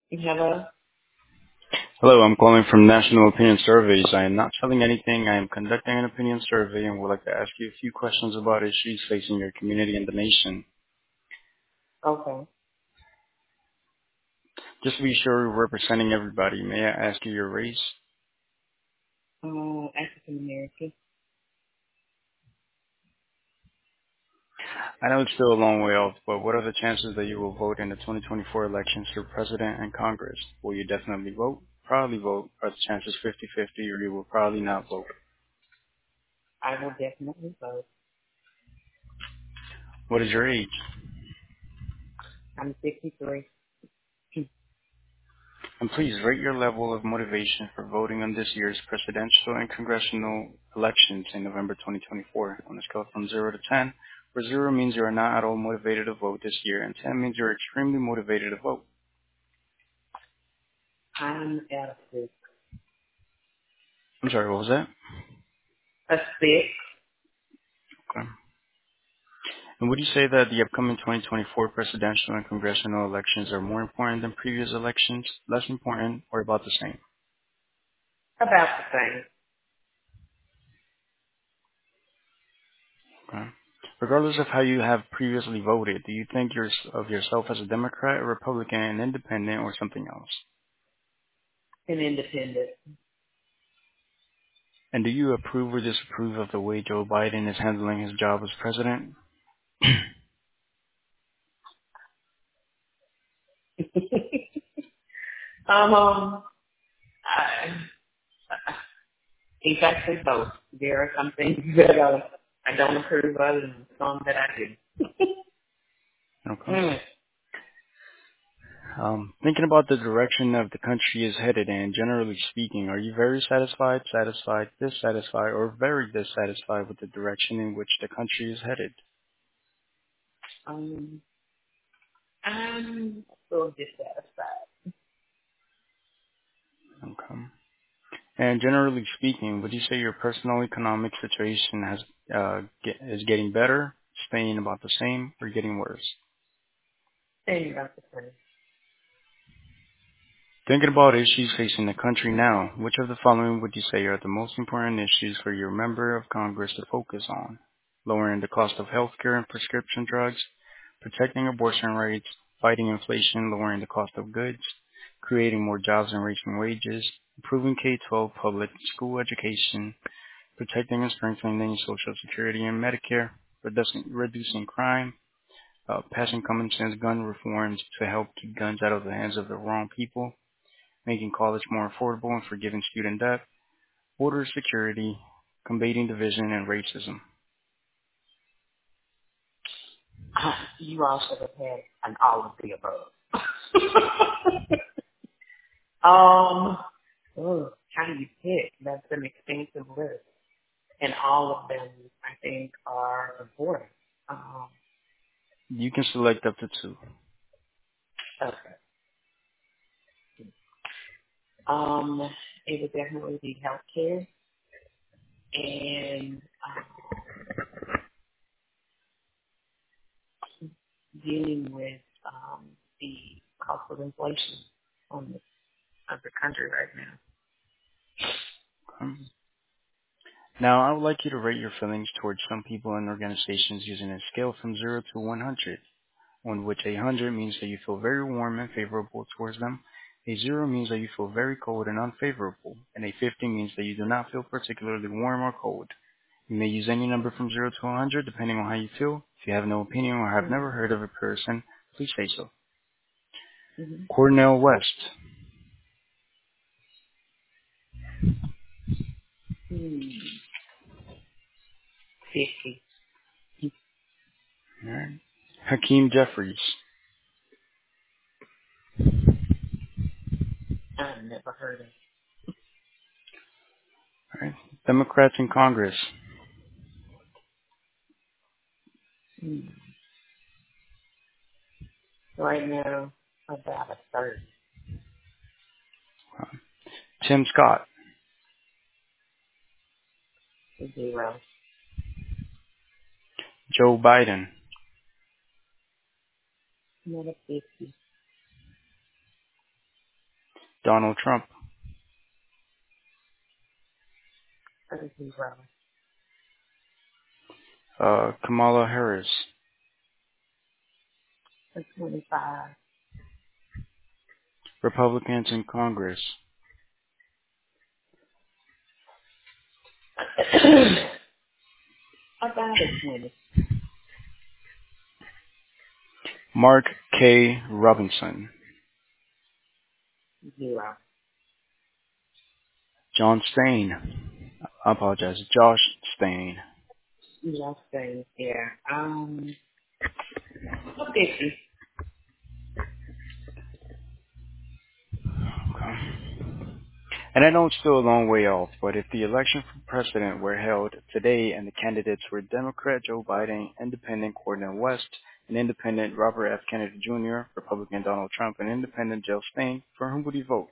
Hello? Hello, I'm calling from National Opinion Surveys. I am not selling anything. I am conducting an opinion survey and would like to ask you a few questions about issues facing your community and the nation. Okay. Just to be sure we're representing everybody, may I ask you your race? African American. I know it's still a long way off, but what are the chances that you will vote in the 2024 elections for President and Congress? Will you definitely vote, probably vote, or the chances 50-50, or you will probably not vote? I will definitely vote. What is your age? I'm 63. And please rate your level of motivation for voting on this year's presidential and congressional elections in November 2024 on a scale from 0 to 10, where 0 means you are not at all motivated to vote this year and 10 means you're extremely motivated to vote. I'm at a six. I'm sorry, what was that? A six. Okay. And would you say that the upcoming 2024 presidential and congressional elections are more important than previous elections, less important, or about the same? About the same. Okay. Regardless of how you have previously voted, do you think of yourself as a Democrat, a Republican, an independent, or something else? An independent. And do you approve or disapprove of the way Joe Biden is handling his job as president? I, it's actually both. There are some things that I don't approve of and some that I do. Okay. Mm. Thinking about the direction of the country is headed and generally speaking, are you very satisfied, dissatisfied, or very dissatisfied with the direction in which the country is headed? Um, I'm a little dissatisfied. Okay. And generally speaking, would you say your personal economic situation is getting better, staying about the same, or getting worse? Saying about the same. Thinking about issues facing the country now, which of the following would you say are the most important issues for your member of Congress to focus on? Lowering the cost of healthcare and prescription drugs, protecting abortion rights, fighting inflation, lowering the cost of goods, creating more jobs and raising wages, improving K-12 public school education, protecting and strengthening Social Security and Medicare, reducing crime, passing common sense gun reforms to help keep guns out of the hands of the wrong people, making college more affordable and forgiving student debt, border security, combating division and racism. You all should have had an all of the above. How do you pick? That's an extensive list. And all of them, I think, are important. You can select up to two. Okay. It would definitely be healthcare and dealing with the cost of inflation on the, of the country right now. Okay. Now, I would like you to rate your feelings towards some people and organizations using a scale from 0 to 100, on which 100 means that you feel very warm and favorable towards them, a 0 means that you feel very cold and unfavorable, and a 50 means that you do not feel particularly warm or cold. You may use any number from 0 to 100 depending on how you feel. If you have no opinion or have never Mm-hmm. heard of a person, please say so. Mm-hmm. Cornell West. Hmm. 50. All right. Hakeem Jeffries. I've never heard of. All right. Democrats in Congress. Hmm. Right now, about a third. Tim Scott. 0. Joe Biden. Another 50. Donald Trump. A 0. Kamala Harris. A 25. Republicans in Congress. About a 20. Mark K. Robinson. 0. John Stain. I apologize. Josh Stain. Just saying, yeah. A 50. Okay. And I know it's still a long way off, but if the election for president were held today and the candidates were Democrat Joe Biden, Independent Cornel West, and Independent Robert F. Kennedy Jr., Republican Donald Trump, and Independent Jill Stein, for whom would you vote?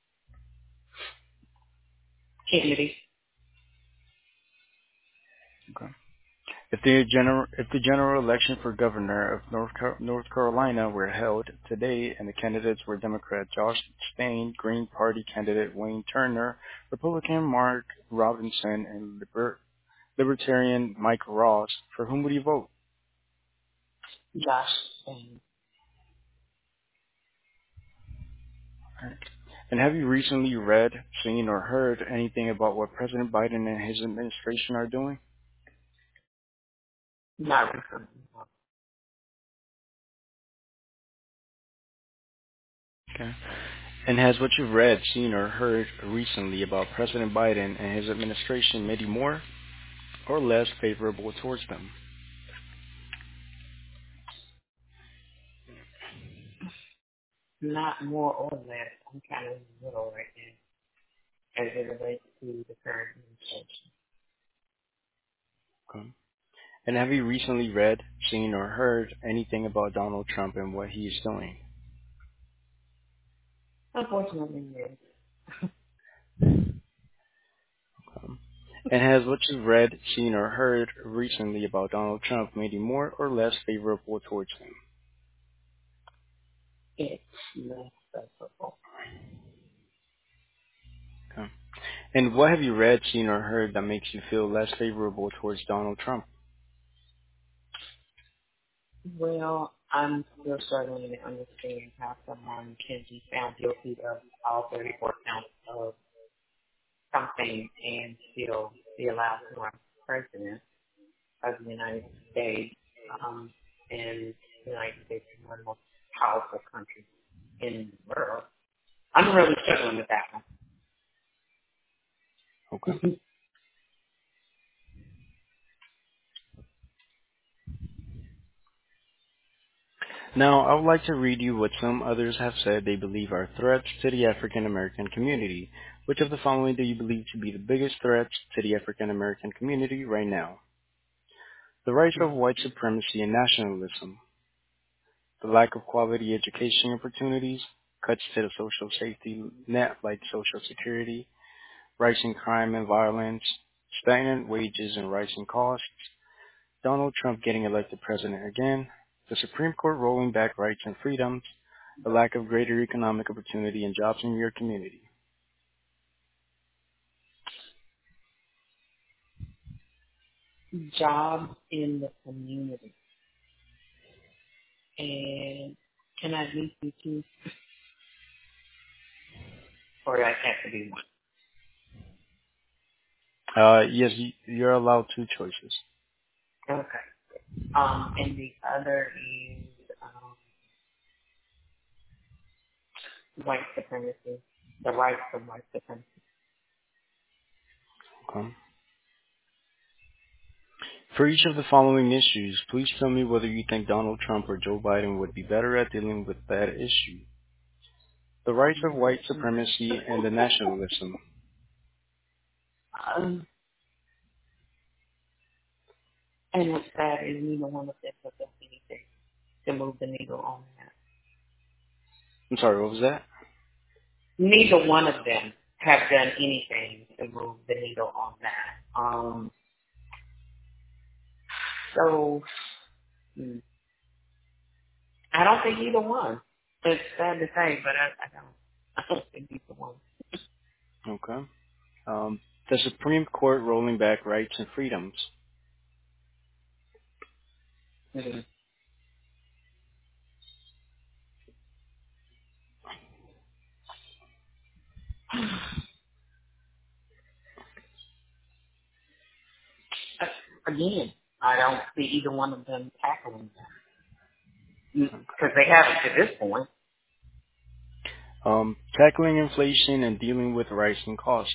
Kennedy. Okay. If the general election for governor of North Carolina were held today and the candidates were Democrat Josh Stain, Green Party candidate Wayne Turner, Republican Mark Robinson, and Libertarian Mike Ross, for whom would you vote? Josh saying. And have you recently read, seen, or heard anything about what President Biden and his administration are doing? Not recently. Okay. And has what you've read, seen, or heard recently about President Biden and his administration made you more or less favorable towards them? Not more or less. I'm kind of in the middle right now as it relates to the current administration. Okay. And have you recently read, seen, or heard anything about Donald Trump and what he is doing? Unfortunately, yes. Um, and has what you've read, seen, or heard recently about Donald Trump made you more or less favorable towards him? It's less favorable. Okay. And what have you read, seen, or heard that makes you feel less favorable towards Donald Trump? Well, I'm still struggling to understand how someone can be found guilty of all 34 counts of something and still be allowed to run for president of the United States. And the United States is one of the most powerful countries in the world. I'm really struggling with that Okay. one. Now, I would like to read you what some others have said they believe are threats to the African American community. Which of the following do you believe to be the biggest threats to the African American community right now? The rise of white supremacy and nationalism, the lack of quality education opportunities, cuts to the social safety net like Social Security, rising crime and violence, stagnant wages and rising costs, Donald Trump getting elected president again, the Supreme Court rolling back rights and freedoms, a lack of greater economic opportunity and jobs in your community. Jobs in the community. And can I leave you two? Or does that have to be one? Yes, you're allowed two choices. Okay. And the other is white supremacy, the rights of white supremacy. Okay. For each of the following issues, please tell me whether you think Donald Trump or Joe Biden would be better at dealing with that issue. The rights of white supremacy and the nationalism. And what's sad is neither one of them have done anything to move the needle on that. I'm sorry, what was that? Neither one of them have done anything to move the needle on that. So I don't think either one. It's sad to say, but I don't. I don't think he's the one. Okay. The Supreme Court rolling back rights and freedoms. Mm. Again, I don't see either one of them tackling that because they haven't to this point. Tackling inflation and dealing with rising costs.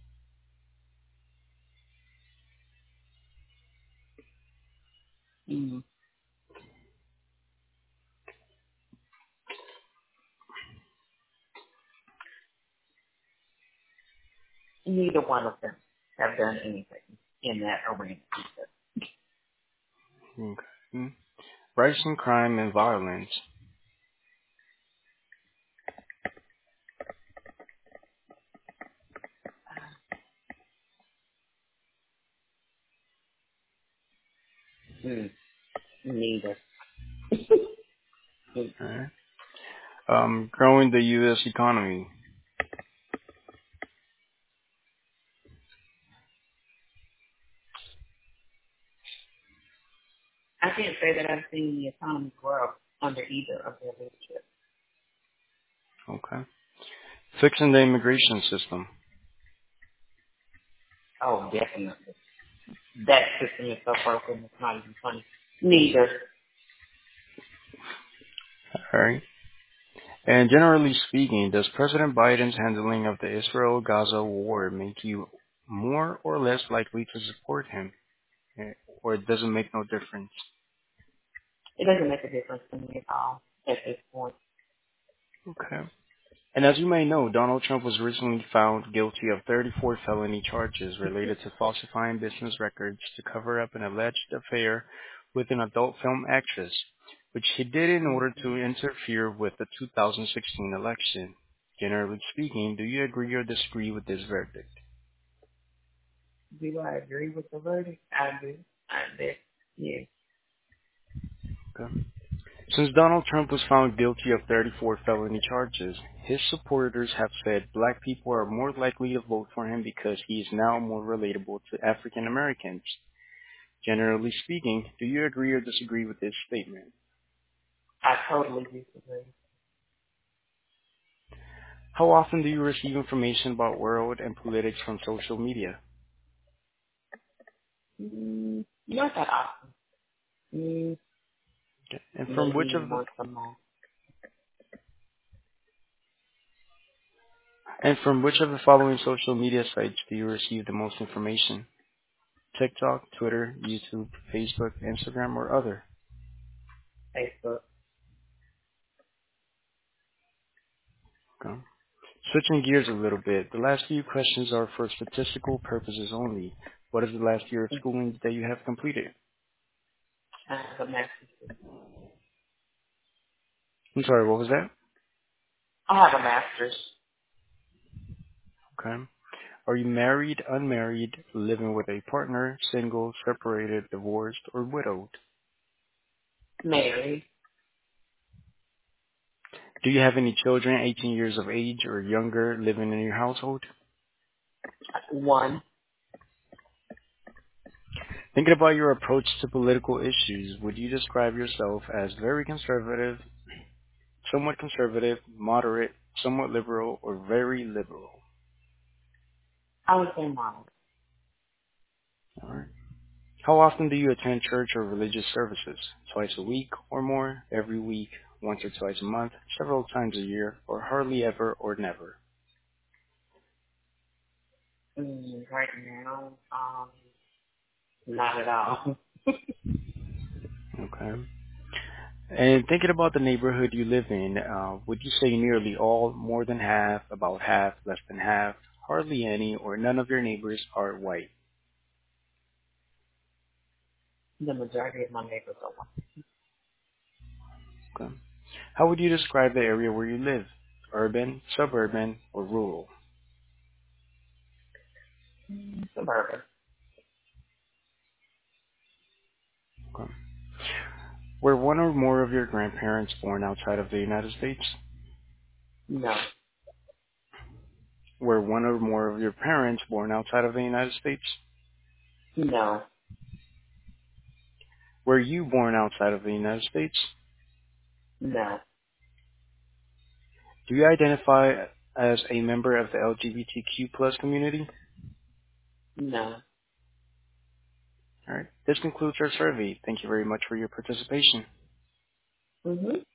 Mm. Neither one of them have done anything in that arena. Okay. Rising crime and violence. Mm. Neither. Mm. Alright. Growing the U.S. economy. I can't say that I've seen the economy grow under either of their leadership. Okay. Fixing the immigration system. Oh, definitely. That system is so broken, it's not even funny. Neither. Alright. And generally speaking, does President Biden's handling of the Israel-Gaza war make you more or less likely to support him? Or does it make no difference? It doesn't make a difference to me at all at this point. Okay. And as you may know, Donald Trump was recently found guilty of 34 felony charges related to falsifying business records to cover up an alleged affair with an adult film actress, which he did in order to interfere with the 2016 election. Generally speaking, do you agree or disagree with this verdict? Do I agree with the verdict? I do. I did. Yeah. Okay. Since Donald Trump was found guilty of 34 felony charges, his supporters have said black people are more likely to vote for him because he is now more relatable to African Americans. Generally speaking, do you agree or disagree with this statement? I totally disagree. How often do you receive information about world and politics from social media? Not that often. Okay. And from which Maybe of the once a month. following social media sites do you receive the most information? TikTok, Twitter, YouTube, Facebook, Instagram, or other? Facebook. Okay. Switching gears a little bit, the last few questions are for statistical purposes only. What is the last year of schooling that you have completed? I have a master's degree. I'm sorry, what was that? I have a master's. Okay. Are you married, unmarried, living with a partner, single, separated, divorced, or widowed? Married. Do you have any children 18 years of age or younger living in your household? One. Thinking about your approach to political issues, would you describe yourself as very conservative, moderate, somewhat liberal, or very liberal? I would say mom. All right. How often do you attend church or religious services? Twice a week or more, every week, once or twice a month, several times a year, or hardly ever or never? Right now, not at all. Okay. And thinking about the neighborhood you live in, would you say nearly all, more than half, about half, less than half, hardly any, or none of your neighbors are white? The majority of my neighbors are white. Okay. How would you describe the area where you live? Urban, suburban, or rural? Suburban. Okay. Were one or more of your grandparents born outside of the United States? No. Were one or more of your parents born outside of the United States? No. Were you born outside of the United States? No. Do you identify as a member of the LGBTQ plus community? No. All right. This concludes our survey. Thank you very much for your participation. Mhm.